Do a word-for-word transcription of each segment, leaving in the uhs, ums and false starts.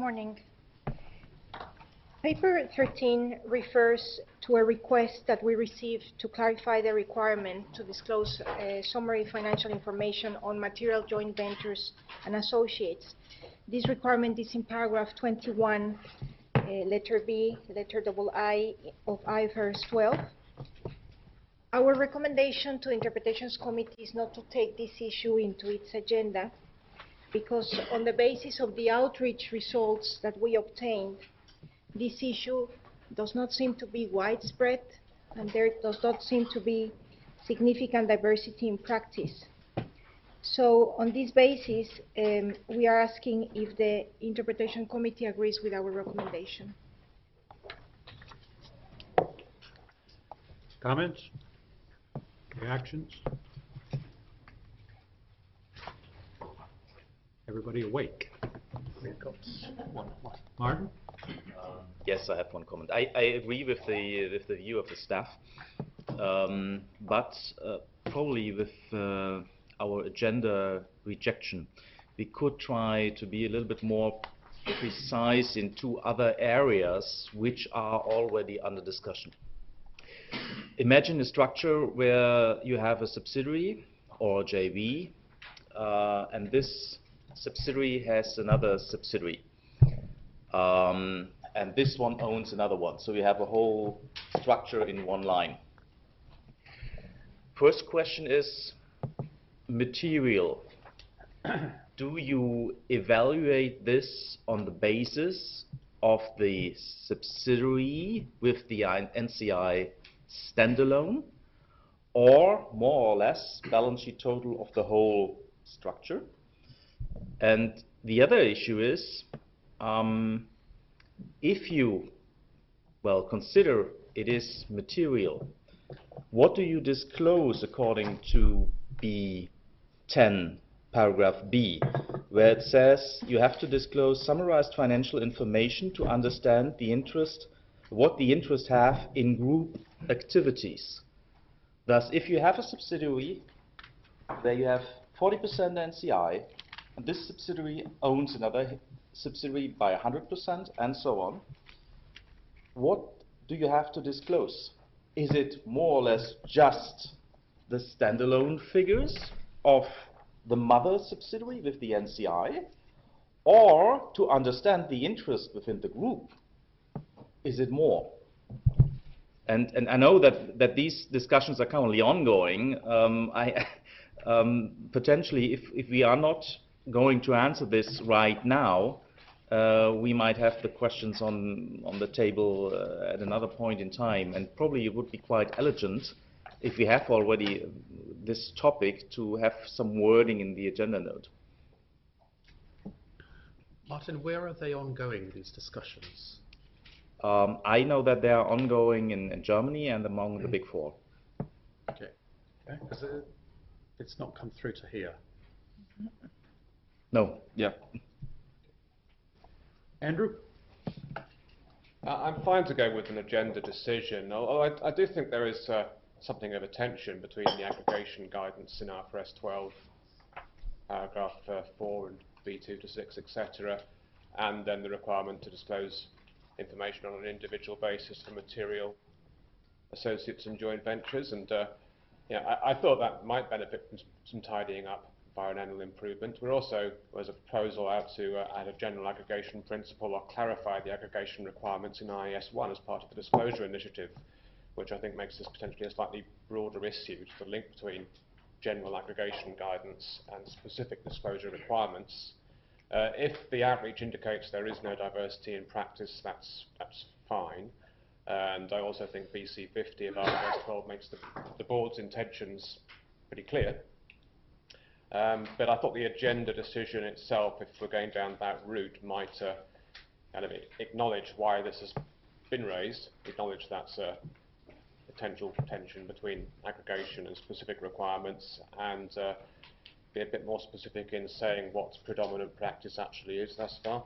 morning. Paper thirteen refers to a request that we received to clarify the requirement to disclose uh, summary financial information on material joint ventures and associates. This requirement is in paragraph twenty-one, uh, letter B, letter double I of I F R S twelve. Our recommendation to Interpretations Committee is not to take this issue into its agenda, because on the basis of the outreach results that we obtained, this issue does not seem to be widespread, and there does not seem to be significant diversity in practice. So on this basis, um, we are asking if the Interpretation Committee agrees with our recommendation. Comments? Reactions? Everybody awake? Martin? Um, yes, I have one comment. I, I agree with the with the view of the staff, um, but uh, probably with uh, our agenda rejection, we could try to be a little bit more precise in two other areas which are already under discussion. Imagine a structure where you have a subsidiary or a J V, uh, and this subsidiary has another subsidiary. Um, and this one owns another one. So you have a whole structure in one line. First question is material. Do you evaluate this on the basis of the subsidiary with the N C I standalone, or more or less balance sheet total of the whole structure? And the other issue is, Um, if you, well, consider it is material, what do you disclose according to B ten, paragraph B, where it says you have to disclose summarized financial information to understand the interest, what the interests have in group activities. Thus, if you have a subsidiary where you have forty percent N C I, and this subsidiary owns another subsidiary by one hundred percent, and so on, what do you have to disclose? Is it more or less just the standalone figures of the mother subsidiary with the N C I, or to understand the interest within the group, is it more? And, and I know that, that these discussions are currently ongoing. Um, I, um, potentially, if, if we are not going to answer this right now, uh, we might have the questions on, on the table uh, at another point in time, and probably it would be quite elegant if we have already this topic to have some wording in the agenda note. Martin, where are they ongoing, these discussions? Um, I know that they are ongoing in, in Germany and among mm. the Big Four. Okay, because okay. it, it's not come through to here. No. Yeah. Andrew? Uh, I'm fine to go with an agenda decision, although I, I do think there is uh, something of a tension between the aggregation guidance in I F R S twelve, paragraph uh, four and B two to six, et cetera, and then the requirement to disclose information on an individual basis for material associates and joint ventures. And uh, yeah, I, I thought that might benefit from some tidying up by an annual improvement. We're also, there's a proposal out to uh, add a general aggregation principle or clarify the aggregation requirements in I A S one as part of the disclosure initiative, which I think makes this potentially a slightly broader issue to the link between general aggregation guidance and specific disclosure requirements. Uh, if the outreach indicates there is no diversity in practice, that's, that's fine. And I also think B C fifty of I F R S twelve makes the, the board's intentions pretty clear. Um, but I thought the agenda decision itself, if we're going down that route, might uh, kind of acknowledge why this has been raised, acknowledge that's a potential tension between aggregation and specific requirements, and uh, be a bit more specific in saying what predominant practice actually is thus far.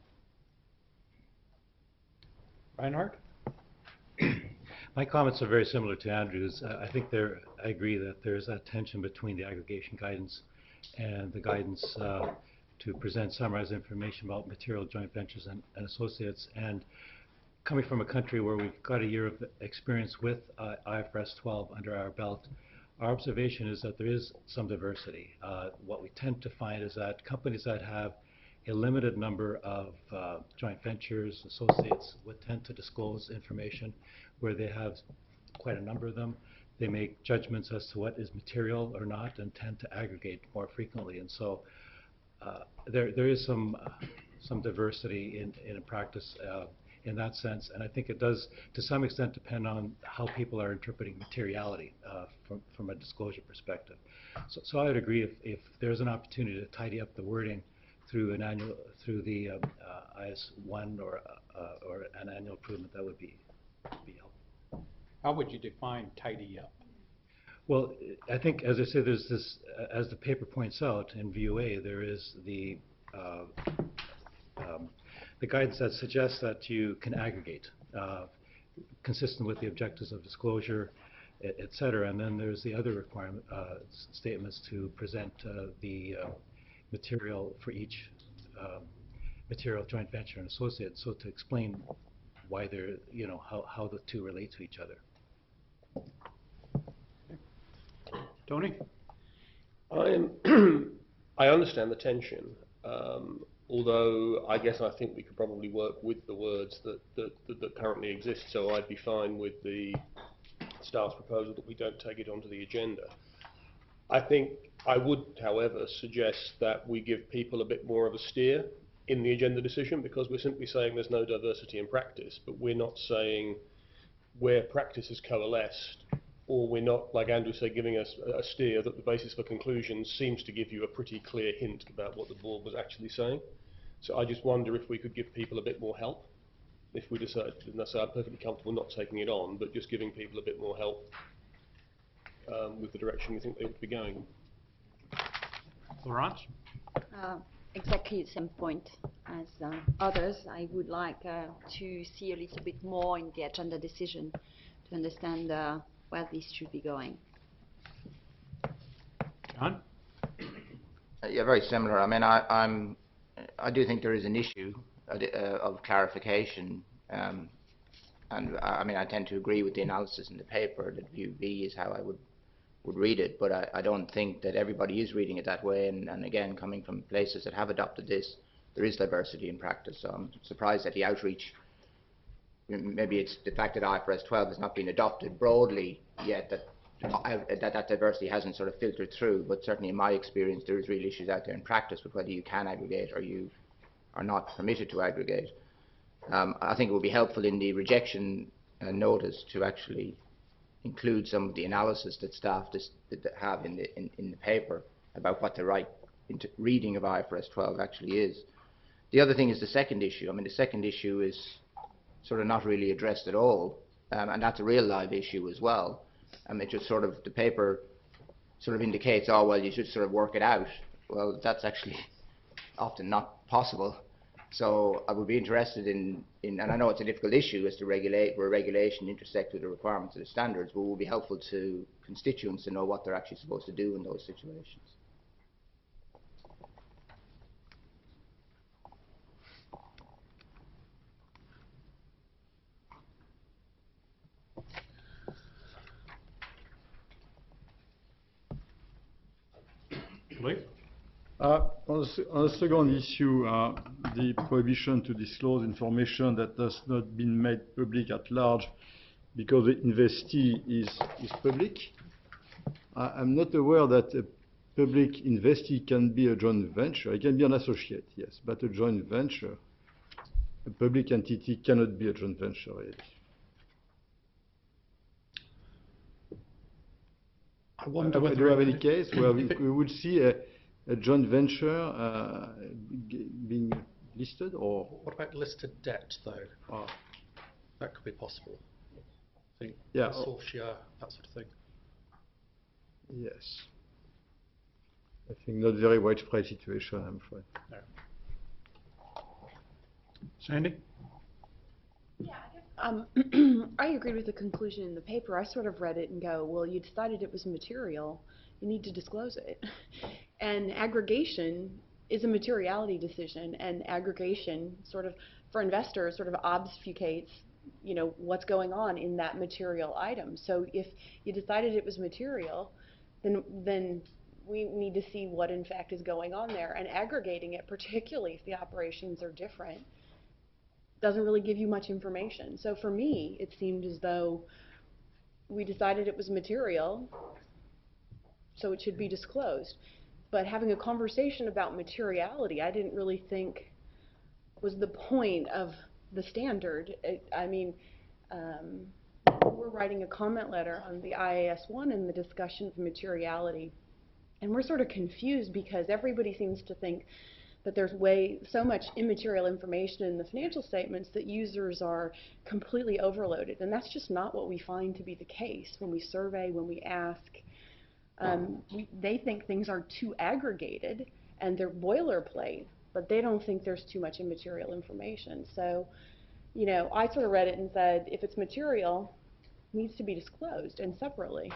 Reinhard? My comments are very similar to Andrew's. Uh, I think there, I agree that there's a tension between the aggregation guidance and the guidance uh, to present summarized information about material joint ventures and, and associates. And coming from a country where we've got a year of experience with uh, I F R S twelve under our belt, our observation is that there is some diversity. Uh, what we tend to find is that companies that have a limited number of uh, joint ventures, associates, would tend to disclose information. Where they have quite a number of them, they make judgments as to what is material or not and tend to aggregate more frequently. And so uh, there, there is some, uh, some diversity in, in practice uh, in that sense. And I think it does, to some extent, depend on how people are interpreting materiality uh, from, from a disclosure perspective. So, so I would agree if, if there's an opportunity to tidy up the wording through an annual, through the um, uh, I S one or, uh, or an annual improvement, that would be, be helpful. How would you define tidy up? Well, I think, as I said, there's this, uh, as the paper points out in V O A, there is the uh, um, the guidance that suggests that you can aggregate, uh, consistent with the objectives of disclosure, et, et cetera. And then there's the other requirement uh, statements to present uh, the uh, material for each uh, material joint venture and associate. So to explain why they're, you know, how how the two relate to each other. Tony? I'm I understand the tension, um, although I guess I think we could probably work with the words that, that, that, that currently exist, so I'd be fine with the staff's proposal that we don't take it onto the agenda. I think I would, however, suggest that we give people a bit more of a steer in the agenda decision, because we're simply saying there's no diversity in practice, but we're not saying where practice has coalesced, or we're not, like Andrew said, giving us a steer that the basis for conclusions seems to give you a pretty clear hint about what the board was actually saying. So I just wonder if we could give people a bit more help, if we decide, and so I'm perfectly comfortable not taking it on, but just giving people a bit more help um, with the direction we think they ought to be going. Laurence? Uh, exactly the same point as uh, others. I would like uh, to see a little bit more in the agenda decision to understand uh, where this should be going. John? Uh, yeah, very similar. I mean, I, I'm, I do think there is an issue uh, of clarification, um, and I, I mean, I tend to agree with the analysis in the paper that view B is how I would would read it, but I, I don't think that everybody is reading it that way. And, and again, coming from places that have adopted this, there is diversity in practice. So I'm surprised at the outreach. Maybe it's the fact that I F R S twelve has not been adopted broadly yet, that, that that diversity hasn't sort of filtered through, but certainly in my experience there is real issues out there in practice with whether you can aggregate or you are not permitted to aggregate. Um, I think it would be helpful in the rejection uh, notice to actually include some of the analysis that staff dis that have in the, in, in the paper about what the right reading of I F R S twelve actually is. The other thing is the second issue. I mean, the second issue is sort of not really addressed at all, um, and that's a real live issue as well. Um, it just sort of, the paper sort of indicates, oh, well, you should sort of work it out. Well, that's actually often not possible. So I would be interested in, in, and I know it's a difficult issue as to regulate, where regulation intersects with the requirements of the standards, but it would be helpful to constituents to know what they're actually supposed to do in those situations. Louis? Uh, on, the, on the second issue, uh, the prohibition to disclose information that has not been made public at large because the investee is, is public. I, I'm not aware that a public investee can be a joint venture. It can be an associate, yes, but a joint venture, a public entity cannot be a joint venture, really. I wonder Uh, whether do you have it- any case where we, we would see a, a joint venture uh, g- being listed, or? What about listed debt, though? Oh, That could be possible. I think Yeah. consortia, that sort of thing. yes. I think not very widespread situation, I'm afraid. No. Sandy? Um, I agreed with the conclusion in the paper. I sort of read it and go, well, you decided it was material. You need to disclose it. And aggregation is a materiality decision, and aggregation sort of, for investors, sort of obfuscates, you know, what's going on in that material item. So if you decided it was material, then, then we need to see what in fact is going on there, and aggregating it, particularly if the operations are different, doesn't really give you much information. So for me, it seemed as though we decided it was material, so it should be disclosed. But having a conversation about materiality, I didn't really think was the point of the standard. It, I mean, um, we're writing a comment letter on the I A S one and the discussion of materiality, and we're sort of confused because everybody seems to think that there's way so much immaterial information in the financial statements that users are completely overloaded, and that's just not what we find to be the case when we survey, when we ask. Um, we, they think things are too aggregated and they're boilerplate, but they don't think there's too much immaterial information. So, you know, I sort of read it and said, if it's material, it needs to be disclosed and separately.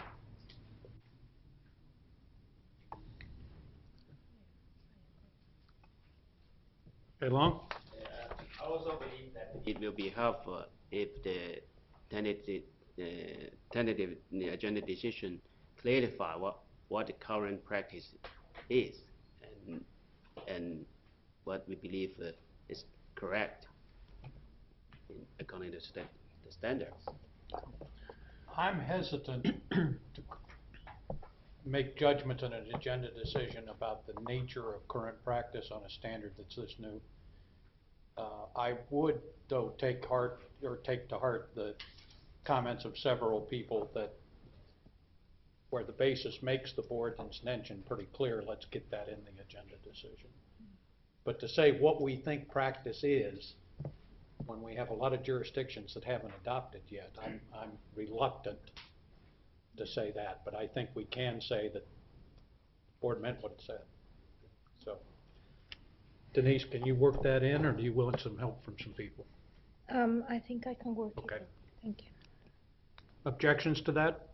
Hey, Long? I also believe that it will be helpful if the tentative, uh, tentative agenda decision clarify what, what the current practice is and, and what we believe uh, is correct in, according to sta the standards. I'm hesitant to make judgment on an agenda decision about the nature of current practice on a standard that's this new. Uh, I would, though, take heart or take to heart the comments of several people that where the basis makes the board's intention pretty clear, let's get that in the agenda decision. But to say what we think practice is, when we have a lot of jurisdictions that haven't adopted yet, I'm, I'm reluctant to say that, but I think we can say that the board meant what it said. So, Denise, can you work that in, or do you want some help from some people? Um, I think I can work Okay. it. Thank you. Objections to that?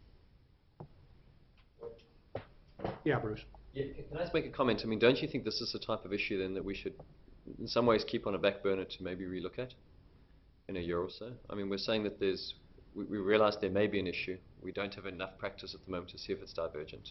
Yeah, Bruce. Yeah, can I just make a comment? I mean, don't you think this is the type of issue then that we should, in some ways, keep on a back burner to maybe relook at in a year or so? I mean, we're saying that there's, we, we realize there may be an issue. We don't have enough practice at the moment to see if it's divergent.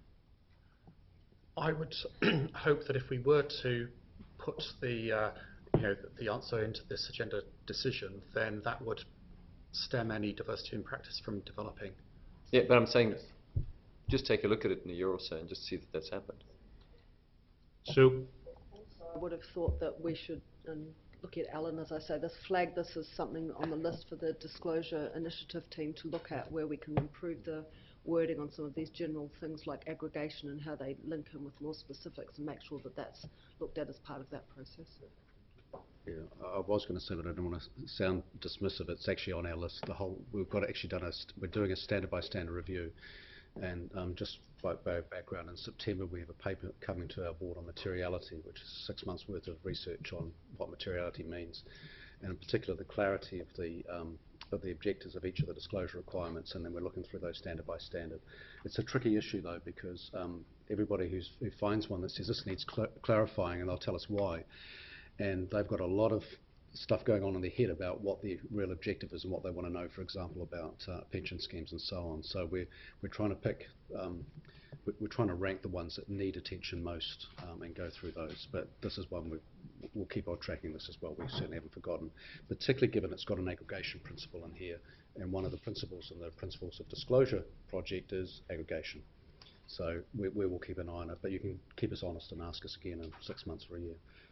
I would hope that if we were to put the, uh, you know, the answer into this agenda decision, then that would stem any diversity in practice from developing. Yeah, but I'm saying just take a look at it in a year or so and just see that that's happened. Sue? I would have thought that we should, and look at Alan, as I say, this flag this as something on the list for the disclosure initiative team to look at, where we can improve the wording on some of these general things like aggregation and how they link in with more specifics, and make sure that that's looked at as part of that process. Yeah, I was going to say, but I don't want to sound dismissive. It's actually on our list. The whole we've got actually done a st we're doing a standard by standard review, and um, just by, by background, in September we have a paper coming to our board on materiality, which is six months worth of research on what materiality means, and in particular the clarity of the um, of the objectives of each of the disclosure requirements, and then we're looking through those standard by standard. It's a tricky issue though, because um, everybody who's, who finds one that says this needs cl clarifying, and they'll tell us why. And they've got a lot of stuff going on in their head about what the real objective is and what they want to know, for example, about uh, pension schemes and so on. So we're, we're trying to pick, um, we're, we're trying to rank the ones that need attention most um, and go through those. But this is one we, we'll keep on tracking this as well. We certainly haven't forgotten, particularly given it's got an aggregation principle in here. And one of the principles in the Principles of Disclosure project is aggregation. So we, we will keep an eye on it, but you can keep us honest and ask us again in six months or a year.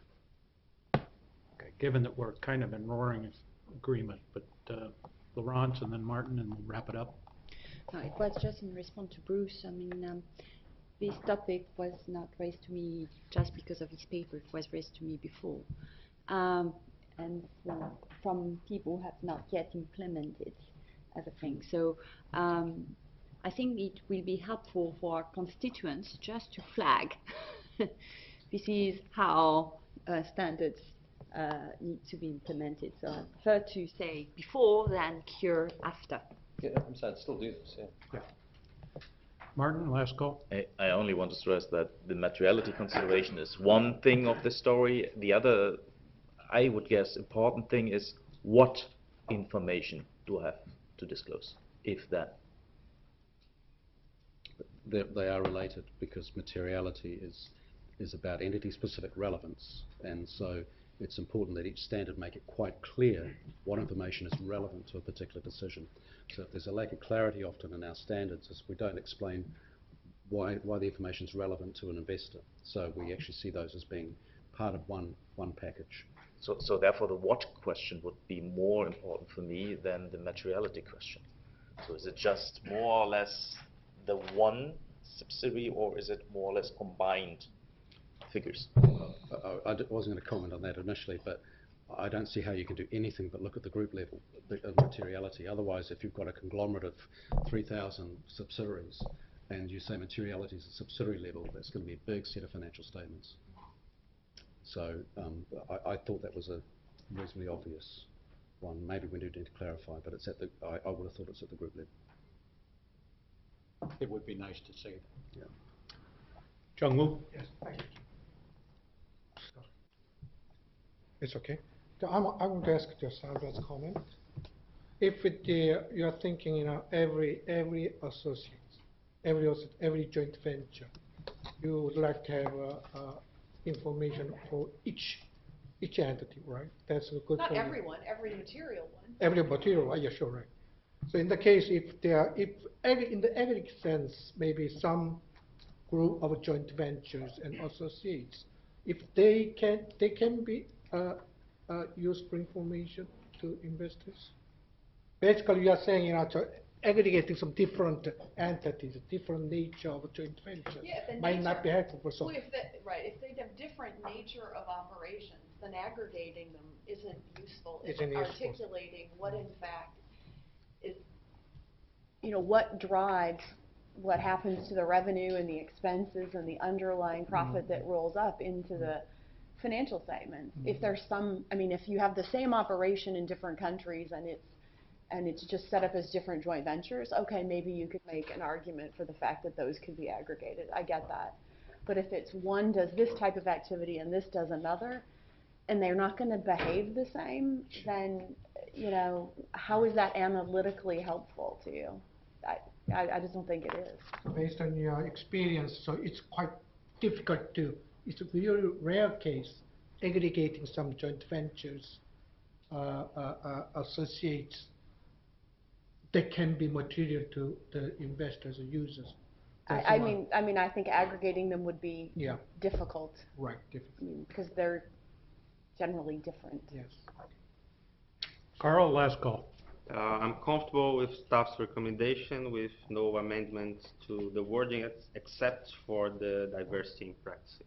Okay, given that we're kind of in roaring agreement, but uh, Laurence and then Martin, and we'll wrap it up. No, it was just in response to Bruce. I mean, um, this topic was not raised to me just because of his paper. It was raised to me before. Um, and uh, from people who have not yet implemented as a thing. So um, I think it will be helpful for our constituents just to flag this is how uh, standards Uh, need to be implemented. So I prefer to say before than cure after. Yeah, I'm saying still do this, yeah. Yeah. Martin, last call. I, I only want to stress that the materiality consideration is one thing of the story. The other, I would guess, important thing is what information do I have to disclose, if that. They, they are related because materiality is is about entity-specific relevance, and so it's important that each standard make it quite clear what information is relevant to a particular decision. So if there's a lack of clarity often in our standards, is we don't explain why why the information is relevant to an investor. So we actually see those as being part of one one package. So, so therefore, the what question would be more important for me than the materiality question. So is it just more or less the one subsidiary, or is it more or less combined figures? I, I d- wasn't going to comment on that initially, but I don't see how you can do anything but look at the group level of materiality. Otherwise, if you've got a conglomerate of three thousand subsidiaries and you say materiality is at subsidiary level, that's going to be a big set of financial statements. So um, I, I thought that was a reasonably obvious one. Maybe we do need to clarify, but it's at the. I, I would have thought it's at the group level. It would be nice to say that. Yeah. Jung Woo? Yes, thank you. It's okay. So I'm, I want to ask just Albert's comment. If it, uh, you are thinking, you know, every every associate, every associate, every joint venture, you would like to have uh, uh, information for each each entity, right? That's a good. Not for you. everyone, every material one. Every material, uh, yeah, sure, right. So in the case, if there, are, if ag- in the aggregate sense, maybe some group of joint ventures and associates, if they can, they can be uh, uh, useful information to investors. Basically, you are saying, you know, to aggregating some different entities, different nature of joint ventures Yeah, the might not nature- be helpful for some. Well, if they, right, if they have different nature of operations, then aggregating them isn't useful. It's Isn't useful. articulating what in fact is, you know, what drives what happens to the revenue and the expenses and the underlying profit that rolls up into the financial statements. If there's some, I mean, if you have the same operation in different countries and it's and it's just set up as different joint ventures, okay, maybe you could make an argument for the fact that those could be aggregated. I get that. But if it's one does this type of activity and this does another, and they're not going to behave the same, then, you know, how is that analytically helpful to you? I, I, I just don't think it is. So based on your experience, so it's quite difficult to, it's a very rare case, aggregating some joint ventures, uh, uh, uh, associates that can be material to the investors or users. That's I, I why- mean, I mean, I think aggregating them would be Yeah. difficult. Right, difficult. I mean, because they're generally different. Yes. Carl, last call. Uh, I'm comfortable with staff's recommendation with no amendment to the wording ex- except for the diversity in practice.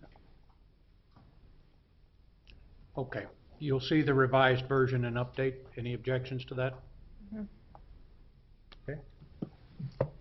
Okay. You'll see the revised version and update. Any objections to that? Mhm. Okay.